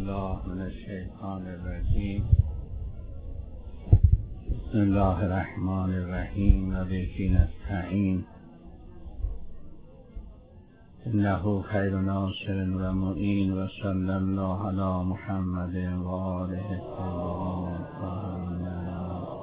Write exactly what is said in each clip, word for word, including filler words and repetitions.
بالله من الشیطان الرجیم. بسم الله الرحمن الرحیم و به نستعین. انه خیر ناصر و معین و صلی الله علی محمد و آله الطاهرین الطاهرین.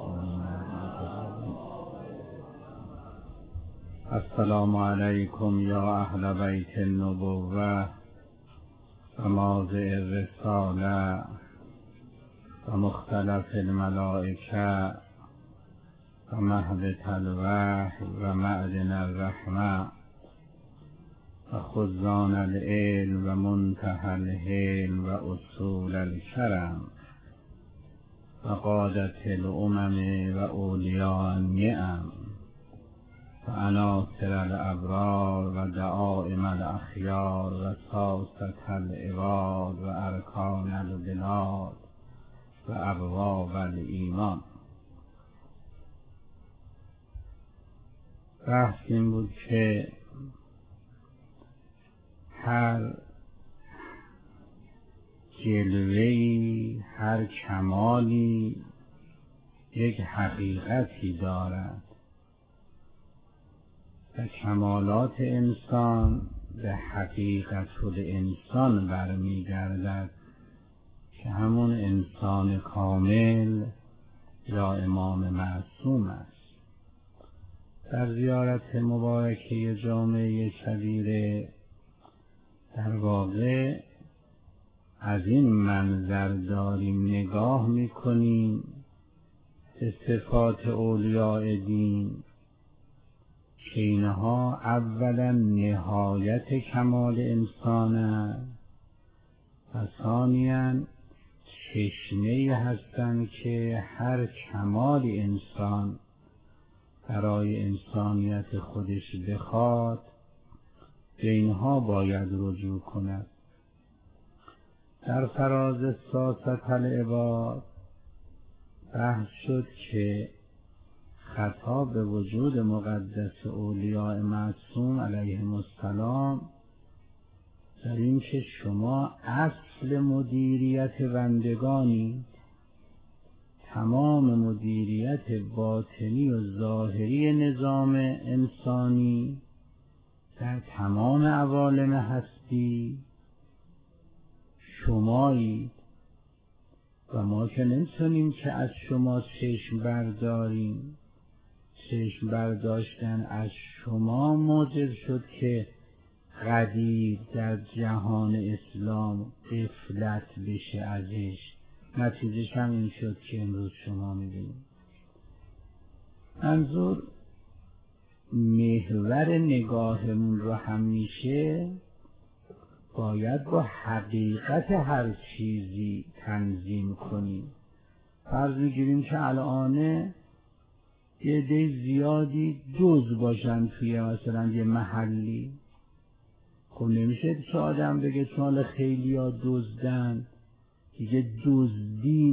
السلام علیکم یا اهل بیت النبوة و ماضع الرسالة و مختلف الملائکه و مهبط الوحی و معدن الرحمه و خزان العلم و منتهى الحلم و اصول الکرم و قادة الامم و اولیاء النعم و عناصر الابرار و دعائم الاخیار و ساسة العباد و ارکان البلاد و ابواب الایمان. بحث این بود که هر جلوه‌ای، هر کمالی یک حقیقتی دارد و کمالات انسان به حقیقت الانسان برمیگردد که همون انسان کامل یا امام معصوم است. در زیارت مبارکه جامعه کبیره در واقع از این منظر داریم نگاه میکنیم به صفات اولیاء دین که اینها اولا نهایت کمال انسان است و ثانیاً چشمه‌ای هستند که هر کمالی انسان برای انسانیت خودش بخواد به اینها باید رجوع کند. در فراز ساسة العباد بحث شد که خطاب به وجود مقدس اولیاء معصوم علیهم السلام در این که شما اصل مدیریت بندگانی، تمام مدیریت باطنی و ظاهری نظام انسانی در تمام عوالم هستی شمایید و ما که نمیتونیم که از شما چشم برداریم. چشم برداشتن از شما موجب شد که قدیر در جهان اسلام غفلت بشه ازش. نتیجهش هم این شد که امروز شما میبینید. منظور محور نگاهمون رو همیشه باید با حقیقت هر چیزی تنظیم کنیم. فرض میگیریم که الان یه عده زیادی دزد باشن توی مثلا یه محلی. خب نمیشه که آدم بگه چون خیلی ها دزدن دیگه دزدی